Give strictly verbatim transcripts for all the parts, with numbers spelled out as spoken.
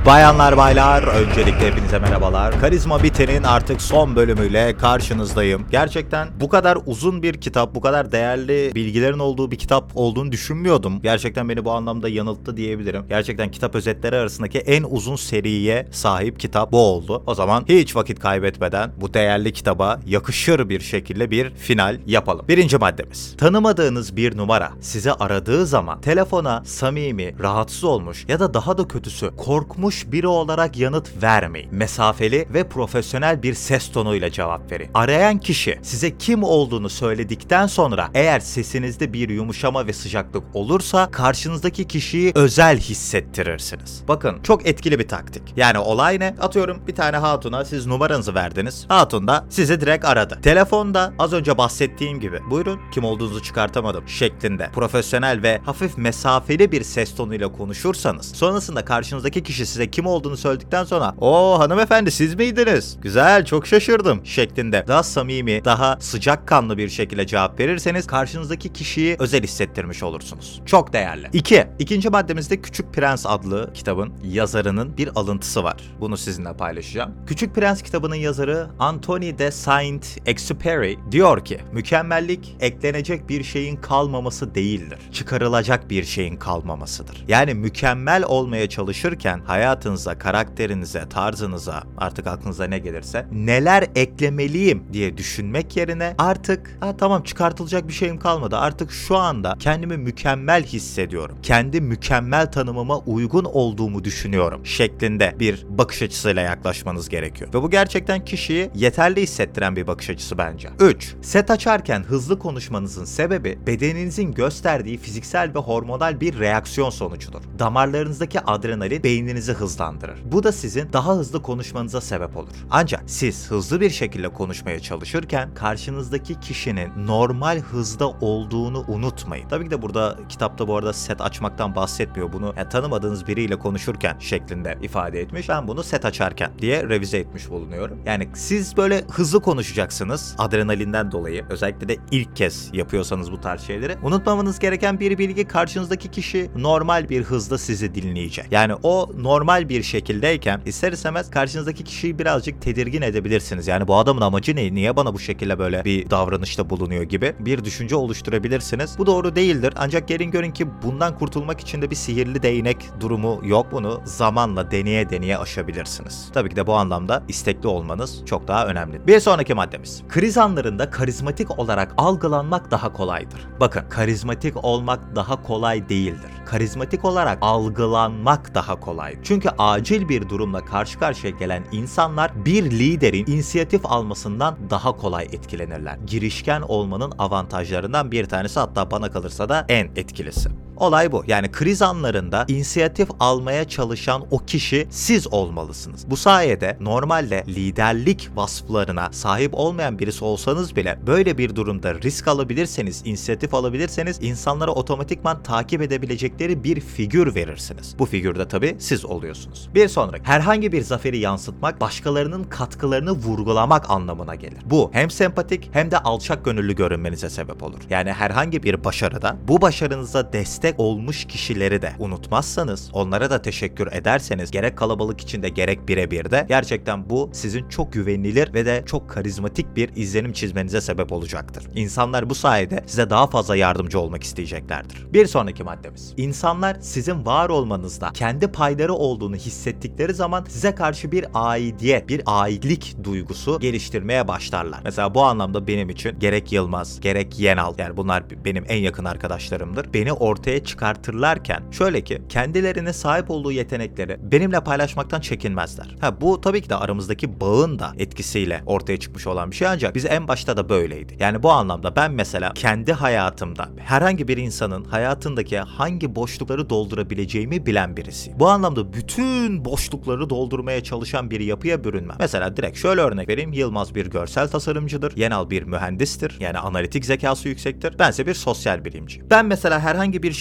Bayanlar baylar, öncelikle hepinize merhabalar. Karizma Biter'in artık son bölümüyle karşınızdayım. Gerçekten bu kadar uzun bir kitap, bu kadar değerli bilgilerin olduğu bir kitap olduğunu düşünmüyordum. Gerçekten beni bu anlamda yanılttı diyebilirim. Gerçekten kitap özetleri arasındaki en uzun seriye sahip kitap bu oldu. O zaman hiç vakit kaybetmeden bu değerli kitaba yakışır bir şekilde bir final yapalım. Birinci maddemiz. Tanımadığınız bir numara sizi aradığı zaman telefona samimi, rahatsız olmuş ya da daha da kötüsü korkmuş biri olarak yanıt vermeyin. Mesafeli ve profesyonel bir ses tonuyla cevap verin. Arayan kişi size kim olduğunu söyledikten sonra eğer sesinizde bir yumuşama ve sıcaklık olursa karşınızdaki kişiyi özel hissettirirsiniz. Bakın, çok etkili bir taktik. Yani olay ne? Atıyorum bir tane hatuna siz numaranızı verdiniz. Hatun da sizi direkt aradı. Telefonda az önce bahsettiğim gibi buyurun kim olduğunuzu çıkartamadım şeklinde profesyonel ve hafif mesafeli bir ses tonuyla konuşursanız sonrasında karşınızdaki kişi size kim olduğunu söyledikten sonra "Oo hanımefendi siz miydiniz? Güzel, çok şaşırdım" şeklinde daha samimi, daha sıcakkanlı bir şekilde cevap verirseniz karşınızdaki kişiyi özel hissettirmiş olursunuz. Çok değerli. İki. İkinci maddemizde Küçük Prens adlı kitabın yazarının bir alıntısı var. Bunu sizinle paylaşacağım. Küçük Prens kitabının yazarı Anthony de Saint-Exupéry diyor ki mükemmellik eklenecek bir şeyin kalmaması değildir. Çıkarılacak bir şeyin kalmamasıdır. Yani mükemmel olmaya çalışırken hayatınıza, karakterinize, tarzınıza, artık aklınıza ne gelirse neler eklemeliyim diye düşünmek yerine artık ha, tamam çıkartılacak bir şeyim kalmadı. Artık şu anda kendimi mükemmel hissediyorum. Kendi mükemmel tanımıma uygun olduğumu düşünüyorum şeklinde bir bakış açısıyla yaklaşmanız gerekiyor. Ve bu gerçekten kişiyi yeterli hissettiren bir bakış açısı bence. üç. Set açarken hızlı konuşmanızın sebebi bedeninizin gösterdiği fiziksel ve hormonal bir reaksiyon sonucudur. Damarlarınızdaki adrenalin beyninizi hızlandırır. Bu da sizin daha hızlı konuşmanıza sebep olur. Ancak siz hızlı bir şekilde konuşmaya çalışırken karşınızdaki kişinin normal hızda olduğunu unutmayın. Tabii ki de burada kitapta bu arada set açmaktan bahsetmiyor. Bunu yani tanımadığınız biriyle konuşurken şeklinde ifade etmiş. Ben bunu set açarken diye revize etmiş bulunuyorum. Yani siz böyle hızlı konuşacaksınız adrenalinden dolayı. Özellikle de ilk kez yapıyorsanız bu tarz şeyleri. Unutmamanız gereken bir bilgi, karşınızdaki kişi normal bir hızda sizi dinleyecek. Yani o normal bir şekildeyken ister istemez karşınızdaki kişiyi birazcık tedirgin edebilirsiniz. Yani bu adamın amacı ne? Niye bana bu şekilde böyle bir davranışta bulunuyor gibi bir düşünce oluşturabilirsiniz. Bu doğru değildir. Ancak gelin görün ki bundan kurtulmak için de bir sihirli değnek durumu yok. Bunu zamanla deneye deneye aşabilirsiniz. Tabii ki de bu anlamda istekli olmanız çok daha önemli. Bir sonraki maddemiz. Kriz anlarında karizmatik olarak algılanmak daha kolaydır. Bakın, karizmatik olmak daha kolay değildir. Karizmatik olarak algılanmak daha kolay. Çünkü acil bir durumla karşı karşıya gelen insanlar bir liderin inisiyatif almasından daha kolay etkilenirler. Girişken olmanın avantajlarından bir tanesi, hatta bana kalırsa da en etkilisi. Olay bu. Yani kriz anlarında inisiyatif almaya çalışan o kişi siz olmalısınız. Bu sayede normalde liderlik vasıflarına sahip olmayan birisi olsanız bile böyle bir durumda risk alabilirseniz, inisiyatif alabilirseniz insanlara otomatikman takip edebilecekleri bir figür verirsiniz. Bu figürde tabii siz oluyorsunuz. Bir sonraki. Herhangi bir zaferi yansıtmak, başkalarının katkılarını vurgulamak anlamına gelir. Bu hem sempatik hem de alçak gönüllü görünmenize sebep olur. Yani herhangi bir başarıda bu başarınıza destek olmuş kişileri de unutmazsanız, onlara da teşekkür ederseniz gerek kalabalık içinde gerek birebir de gerçekten bu sizin çok güvenilir ve de çok karizmatik bir izlenim çizmenize sebep olacaktır. İnsanlar bu sayede size daha fazla yardımcı olmak isteyeceklerdir. Bir sonraki maddemiz. İnsanlar sizin var olmanızda kendi payları olduğunu hissettikleri zaman size karşı bir aidiyet, bir aitlik duygusu geliştirmeye başlarlar. Mesela bu anlamda benim için gerek Yılmaz, gerek Yenal, yani bunlar benim en yakın arkadaşlarımdır. Beni ortaya çıkartırlarken şöyle ki kendilerine sahip olduğu yetenekleri benimle paylaşmaktan çekinmezler. Ha, bu tabii ki de aramızdaki bağın da etkisiyle ortaya çıkmış olan bir şey, ancak biz en başta da böyleydi. Yani bu anlamda ben mesela kendi hayatımda herhangi bir insanın hayatındaki hangi boşlukları doldurabileceğimi bilen birisi. Bu anlamda bütün boşlukları doldurmaya çalışan bir yapıya bürünmem. Mesela direkt şöyle örnek vereyim. Yılmaz bir görsel tasarımcıdır. Yenal bir mühendistir. Yani analitik zekası yüksektir. Bense bir sosyal bilimci. Ben mesela herhangi bir şey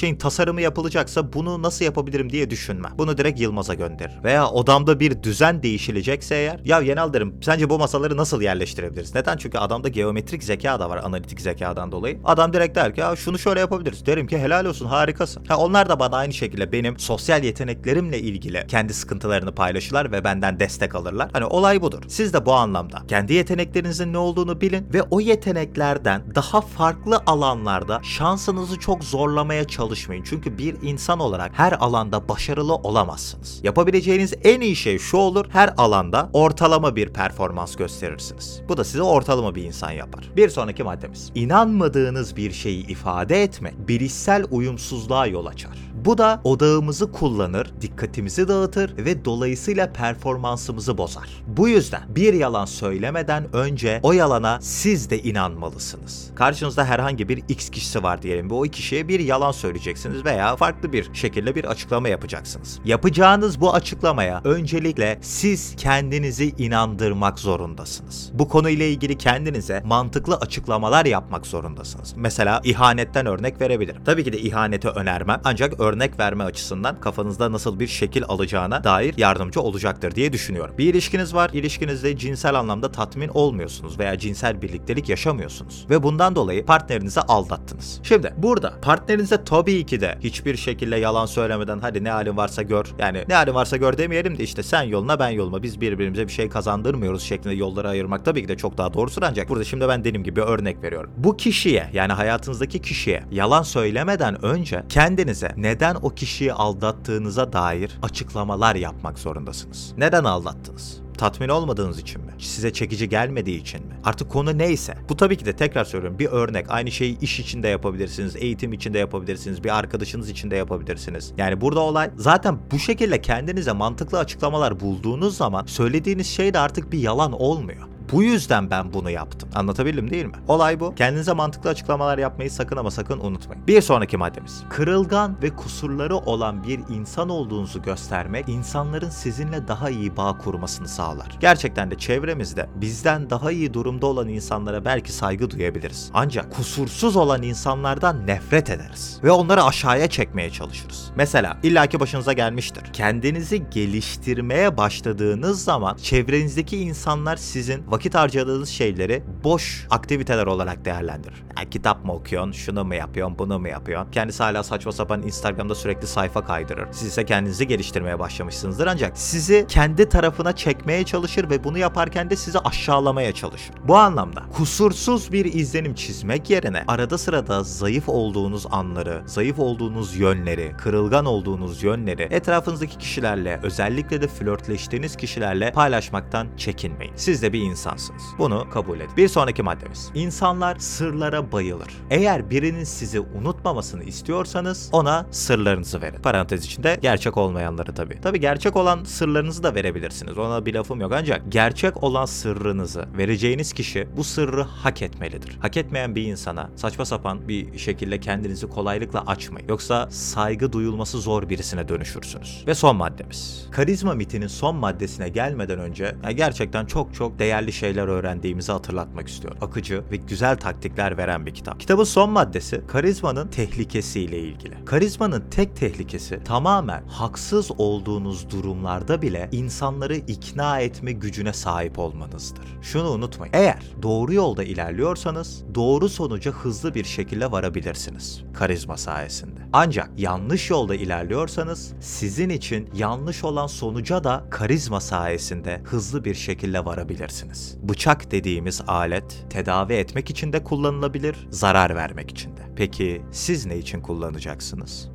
şeyin tasarımı yapılacaksa bunu nasıl yapabilirim diye düşünme. Bunu direkt Yılmaz'a gönder. Veya odamda bir düzen değişilecekse eğer, ya Yenal derim, sence bu masaları nasıl yerleştirebiliriz? Neden? Çünkü adamda geometrik zeka da var, analitik zekadan dolayı. Adam direkt der ki ya şunu şöyle yapabiliriz. Derim ki helal olsun, harikasın. Ha, onlar da bana aynı şekilde benim sosyal yeteneklerimle ilgili kendi sıkıntılarını paylaşırlar ve benden destek alırlar. Hani olay budur. Siz de bu anlamda kendi yeteneklerinizin ne olduğunu bilin ve o yeteneklerden daha farklı alanlarda şansınızı çok zorlamaya çalışmayın. Çünkü bir insan olarak her alanda başarılı olamazsınız. Yapabileceğiniz en iyi şey şu olur: her alanda ortalama bir performans gösterirsiniz. Bu da sizi ortalama bir insan yapar. Bir sonraki maddemiz: İnanmadığınız bir şeyi ifade etmek bilişsel uyumsuzluğa yol açar. Bu da odağımızı kullanır, dikkatimizi dağıtır ve dolayısıyla performansımızı bozar. Bu yüzden bir yalan söylemeden önce o yalana siz de inanmalısınız. Karşınızda herhangi bir X kişisi var diyelim ve o kişiye bir yalan söyleyeceksiniz veya farklı bir şekilde bir açıklama yapacaksınız. Yapacağınız bu açıklamaya öncelikle siz kendinizi inandırmak zorundasınız. Bu konuyla ilgili kendinize mantıklı açıklamalar yapmak zorundasınız. Mesela ihanetten örnek verebilirim. Tabii ki de ihaneti önermem, ancak örnek verme açısından kafanızda nasıl bir şekil alacağına dair yardımcı olacaktır diye düşünüyorum. Bir ilişkiniz var, ilişkinizde cinsel anlamda tatmin olmuyorsunuz veya cinsel birliktelik yaşamıyorsunuz ve bundan dolayı partnerinizi aldattınız. Şimdi burada partnerinize tabii ki de hiçbir şekilde yalan söylemeden hadi ne halin varsa gör, yani ne halin varsa gör demeyelim de işte sen yoluna ben yoluma, biz birbirimize bir şey kazandırmıyoruz şeklinde yolları ayırmak tabii ki de çok daha doğrusudur, ancak burada şimdi ben dediğim gibi örnek veriyorum. Bu kişiye, yani hayatınızdaki kişiye yalan söylemeden önce kendinize neden o kişiyi aldattığınıza dair açıklamalar yapmak zorundasınız. Neden aldattınız? Tatmin olmadığınız için mi? Size çekici gelmediği için mi? Artık konu neyse. Bu tabii ki de tekrar söylüyorum bir örnek. Aynı şeyi iş içinde yapabilirsiniz, eğitim içinde yapabilirsiniz, bir arkadaşınız için de yapabilirsiniz. Yani burada olay zaten bu şekilde kendinize mantıklı açıklamalar bulduğunuz zaman söylediğiniz şey de artık bir yalan olmuyor. Bu yüzden ben bunu yaptım. Anlatabildim değil mi? Olay bu. Kendinize mantıklı açıklamalar yapmayı sakın ama sakın unutmayın. Bir sonraki maddemiz: Kırılgan ve kusurları olan bir insan olduğunuzu göstermek insanların sizinle daha iyi bağ kurmasını sağlar. Gerçekten de çevremizde bizden daha iyi durumda olan insanlara belki saygı duyabiliriz. Ancak kusursuz olan insanlardan nefret ederiz ve onları aşağıya çekmeye çalışırız. Mesela illaki başınıza gelmiştir. Kendinizi geliştirmeye başladığınız zaman çevrenizdeki insanlar sizin vakit harcadığınız şeyleri boş aktiviteler olarak değerlendirir. Yani kitap mı okuyorsun, şunu mu yapıyorsun, bunu mu yapıyorsun? Kendisi hala saçma sapan Instagram'da sürekli sayfa kaydırır. Siz ise kendinizi geliştirmeye başlamışsınızdır, ancak sizi kendi tarafına çekmeye çalışır ve bunu yaparken de sizi aşağılamaya çalışır. Bu anlamda kusursuz bir izlenim çizmek yerine arada sırada zayıf olduğunuz anları, zayıf olduğunuz yönleri, kırılgan olduğunuz yönleri etrafınızdaki kişilerle, özellikle de flörtleştiğiniz kişilerle paylaşmaktan çekinmeyin. Siz de bir insansınız. Bunu kabul edin. Bir sonraki maddemiz: İnsanlar sırlara bayılır. Eğer birinin sizi unutmamasını istiyorsanız ona sırlarınızı verin. Parantez içinde gerçek olmayanları tabii. Tabii gerçek olan sırlarınızı da verebilirsiniz. Ona bir lafım yok, ancak gerçek olan sırrınızı vereceğiniz kişi bu sırrı hak etmelidir. Hak etmeyen bir insana saçma sapan bir şekilde kendinizi kolaylıkla açmayın. Yoksa saygı duyulması zor birisine dönüşürsünüz. Ve son maddemiz: Karizma mitinin son maddesine gelmeden önce yani gerçekten çok çok değerli şeyler öğrendiğimizi hatırlatmak istiyorum. Akıcı ve güzel taktikler veren bir kitap. Kitabın son maddesi karizmanın tehlikesiyle ilgili. Karizmanın tek tehlikesi tamamen haksız olduğunuz durumlarda bile insanları ikna etme gücüne sahip olmanızdır. Şunu unutmayın. Eğer doğru yolda ilerliyorsanız doğru sonuca hızlı bir şekilde varabilirsiniz karizma sayesinde. Ancak yanlış yolda ilerliyorsanız sizin için yanlış olan sonuca da karizma sayesinde hızlı bir şekilde varabilirsiniz. Bıçak dediğimiz alet tedavi etmek için de kullanılabilir, zarar vermek için de. Peki siz ne için kullanacaksınız?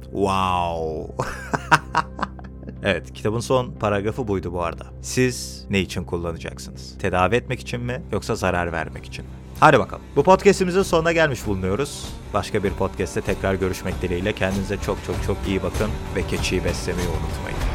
Wow! Evet, kitabın son paragrafı buydu bu arada. Siz ne için kullanacaksınız? Tedavi etmek için mi yoksa zarar vermek için mi? Hadi bakalım. Bu podcastimizin sonuna gelmiş bulunuyoruz. Başka bir podcastte tekrar görüşmek dileğiyle. Kendinize çok çok çok iyi bakın ve keçiyi beslemeyi unutmayın.